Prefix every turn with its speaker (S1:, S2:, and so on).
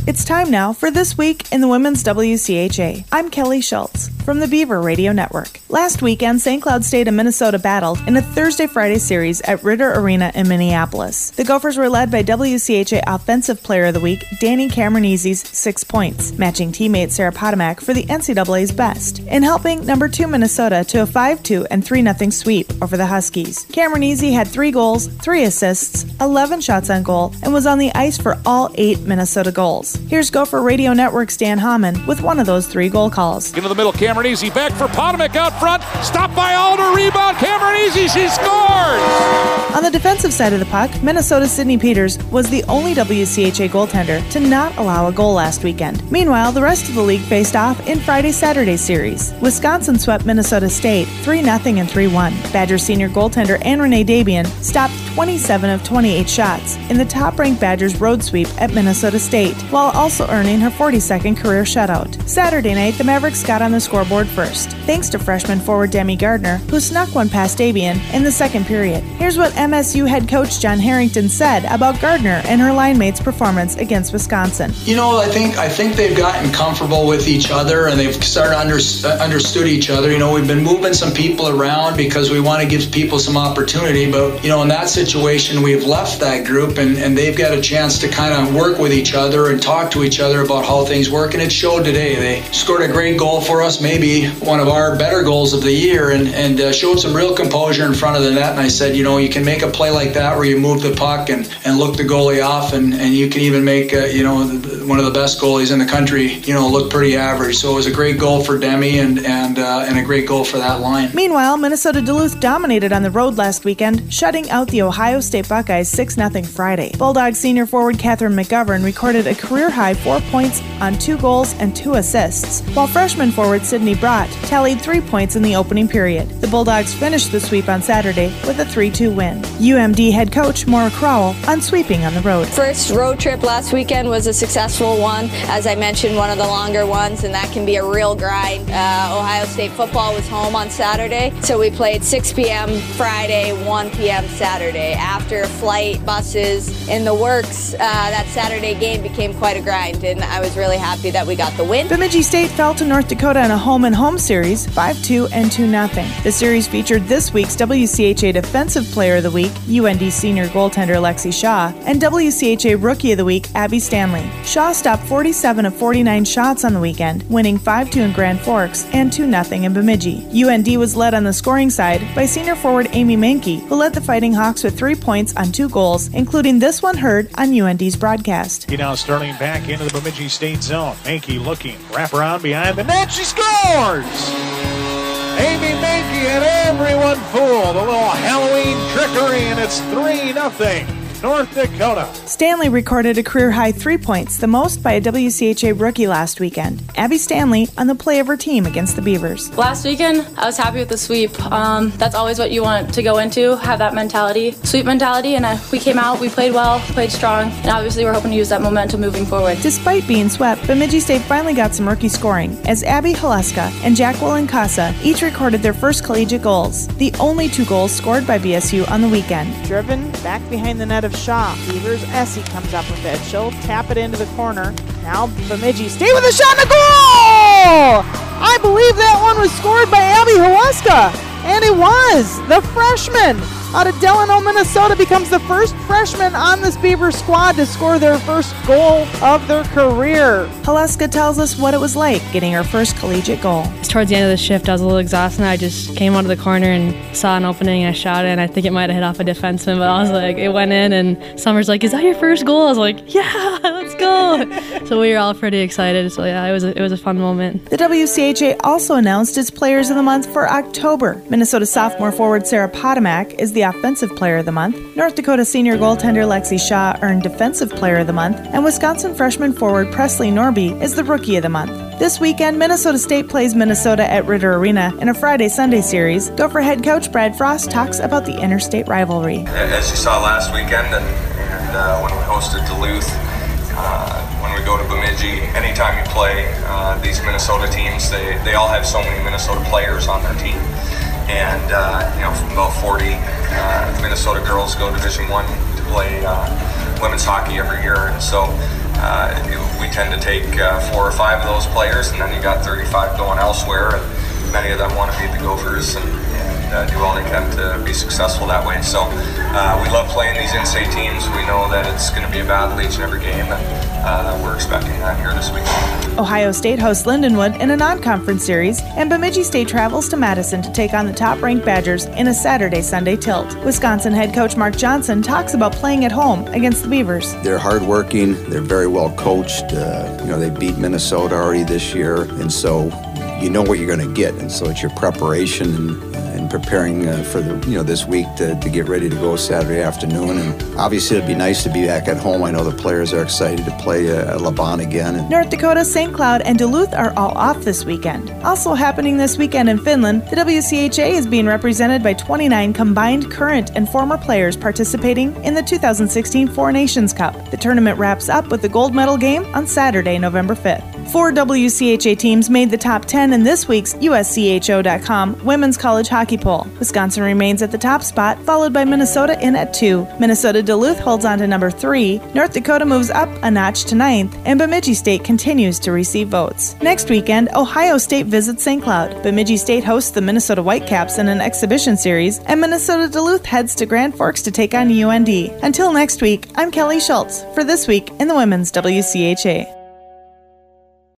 S1: It's time now for This Week in the Women's WCHA. I'm Kelly Schultz from the Beaver Radio Network. Last weekend, St. Cloud State and Minnesota battled in a Thursday-Friday series at Ritter Arena in Minneapolis. The Gophers were led by WCHA Offensive Player of the Week, Danny Cameronizi's 6 points, matching teammate Sarah Potomac for the NCAA's best, in helping number 2 Minnesota to a 5-2 and 3-0 sweep over the Huskies. Cameronizi had 3 goals, 3 assists, 11 shots on goal, and was on the ice for all 8 Minnesota goals. Here's Gopher Radio Network's Dan Hamann with one of those 3 goal calls.
S2: Into the middle, Cameronizi back for Potomac out front. Stopped by Alder, rebound, Cameronizi, she scores!
S1: On the defensive side of the puck, Minnesota's Sydney Peters was the only WCHA goaltender to not allow a goal last weekend. Meanwhile, the rest of the league faced off in Friday-Saturday series. Wisconsin swept Minnesota State 3-0 and 3-1. Badgers senior goaltender Anne Renee Dabian stopped 27 of 28 shots in the top-ranked Badgers road sweep at Minnesota State, while also earning her 42nd career shutout. Saturday night, the Mavericks got on the scoreboard first, thanks to freshman forward Demi Gardner, who snuck one past Dabian in the second period. Here's what MSU head coach John Harrington said about Gardner and her line mate's performance against Wisconsin.
S3: I think they've gotten comfortable with each other and they've started understood each other. We've been moving some people around because we want to give people some opportunity, but in that situation we've left that group and they've got a chance to kind of work with each other and talk to each other about how things work, and it showed today. They scored a great goal for us, maybe one of our better goals of the year, and showed some real composure in front of the net. And I said, you can make a play like that where you move the puck and look the goalie off, and you can even make one of the best goalies in the country look pretty average. So it was a great goal for Demi and a great goal for that line.
S1: Meanwhile, Minnesota Duluth dominated on the road last weekend, shutting out the Ohio State Buckeyes 6-0 Friday. Bulldogs senior forward Catherine McGovern recorded a career-high 4 points on 2 goals and 2 assists, while freshman forward Sydney Brott tallied 3 points in the opening period. The Bulldogs finished the sweep on Saturday with a 3-2 win. UMD head coach Maura Crowell on sweeping on the road.
S4: First road trip last weekend was a successful one. As I mentioned, one of the longer ones, and that can be a real grind. Ohio State football was home on Saturday, so we played 6 p.m. Friday, 1 p.m. Saturday. After flight, buses, in the works, that Saturday game became quite a grind, and I was really happy that we got the win.
S1: Bemidji State fell to North Dakota in a home-and-home series, 5-2 and 2-0. The series featured this week's WCHA Defensive Player of the Week, UND senior goaltender Lexi Shaw, and WCHA Rookie of the Week, Abby Stanley. Shaw stopped 47 of 49 shots on the weekend, winning 5-2 in Grand Forks and 2-0 in Bemidji. UND was led on the scoring side by senior forward Amy Mankey, who led the Fighting Hawks with 3 points on 2 goals, including this one heard on UND's broadcast.
S2: Now Sterling back into the Bemidji State zone. Mankey looking, wrap around behind the net, she scores! Amy Mankey and everyone fooled. A little Halloween trickery, and it's 3-0. North Dakota.
S1: Stanley recorded a career-high 3 points, the most by a WCHA rookie last weekend. Abby Stanley on the play of her team against the Beavers.
S5: Last weekend, I was happy with the sweep. That's always what you want to go into, have that mentality, sweep mentality, and we came out, we played well, played strong, and obviously we're hoping to use that momentum moving forward.
S1: Despite being swept, Bemidji State finally got some rookie scoring, as Abby Haleska and Jacqueline Casa each recorded their first collegiate goals, the only 2 goals scored by BSU on the weekend.
S6: Driven back behind the net of Shaw. Beavers Essie comes up with it. She'll tap it into the corner. Now Bemidji State with a shot and a goal! I believe that one was scored by Abby Haleska. And it was. The freshman out of Delano, Minnesota becomes the first freshman on this Beaver squad to score their first goal of their career.
S1: Haleska tells us what it was like getting her first collegiate goal.
S7: Towards the end of the shift, I was a little exhausted. I just came out of the corner and saw an opening and I shot it, and I think it might have hit off a defenseman, but I was like, it went in, and Summer's like, is that your first goal? I was like, yeah, let's go. So we were all pretty excited. So yeah, it was a fun moment.
S1: The WCHA also announced its Players of the Month for October. Minnesota sophomore forward Sarah Potomac is the Offensive Player of the Month. North Dakota senior goaltender Lexi Shaw earned Defensive Player of the Month, and Wisconsin freshman forward Presley Norby is the Rookie of the Month. This weekend, Minnesota State plays Minnesota at Ritter Arena in a Friday-Sunday series. Gopher head coach Brad Frost talks about the interstate rivalry.
S8: As you saw last weekend, and when we hosted Duluth, when we go to Bemidji, anytime you play these Minnesota teams, they all have so many Minnesota players on their team. And from about 40 Minnesota girls go Division I to play women's hockey every year. And so we tend to take 4 or 5 of those players, and then you got 35 going elsewhere, and many of them want to beat the Gophers and do all they can to be successful that way. So we love playing these in-state teams. We know that it's going to be a battle each and every game, and we're expecting that here this weekend.
S1: Ohio State hosts Lindenwood in a non-conference series, and Bemidji State travels to Madison to take on the top-ranked Badgers in a Saturday-Sunday tilt. Wisconsin head coach Mark Johnson talks about playing at home against the Beavers.
S9: They're hardworking. They're very well coached. They beat Minnesota already this year, and so you know what you're going to get, and so it's your preparation and preparing for this week to get ready to go Saturday afternoon. And obviously it'd be nice to be back at home. I know the players are excited to play LeBon again.
S1: North Dakota, St. Cloud, and Duluth are all off this weekend. Also happening this weekend in Finland, the WCHA is being represented by 29 combined current and former players participating in the 2016 Four Nations Cup. The tournament wraps up with the gold medal game on Saturday, November 5th. 4 WCHA teams made the top 10 in this week's USCHO.com Women's College Hockey Poll. Wisconsin remains at the top spot, followed by Minnesota in at 2. Minnesota Duluth holds on to number 3. North Dakota moves up a notch to 9th, and Bemidji State continues to receive votes. Next weekend, Ohio State visits St. Cloud. Bemidji State hosts the Minnesota Whitecaps in an exhibition series, and Minnesota Duluth heads to Grand Forks to take on UND. Until next week, I'm Kelly Schultz for This Week in the Women's WCHA.